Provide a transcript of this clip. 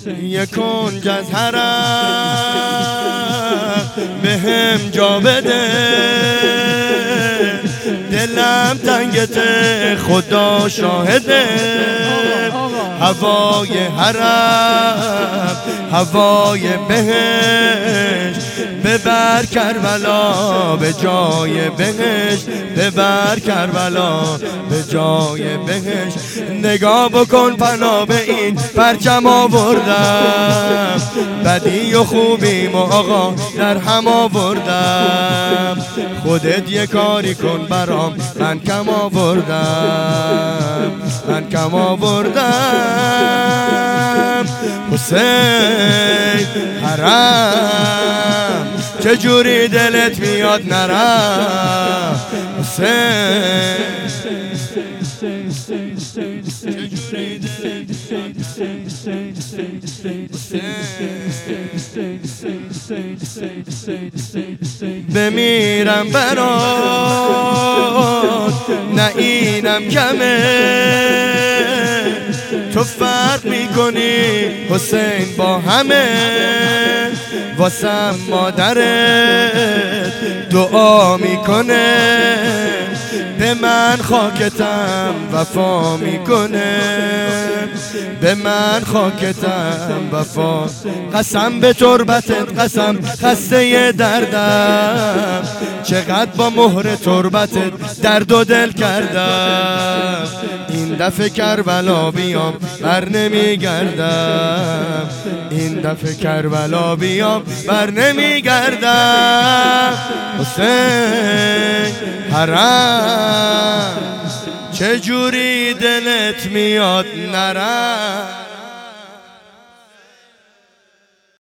یک کنج از حرم بهم جا بده، دلم تنگته خدا شاهده. هوای حرم هوای بهشت، ببر کربلا به جای بهشت، ببر کربلا به جای بهشت. نگاه بکن پناه به این پرچم آوردم، بدی و خوبیم و آقا در هم آوردم. خودت یه کاری کن برام، من کم آوردم، من کم آوردم. حسین حرم چجوری دلت میاد نرم؟ حسین بمیرم برات، نه اینم کمه. تو فرق میکنی حسین با همه، واسم مادرت دعا میکنه، به من خاکتم وفا میکنه، به من خاکتم وفا. قسم به تربتت قسم خسته دردم، چقدر با مهر تربتت درد و دل کردم. این دفعه کربلا بیام بر نمیگردم، این دفعه کربلا بیام بر نمیگردم. حسین حرم چجوری دلت میاد نرم؟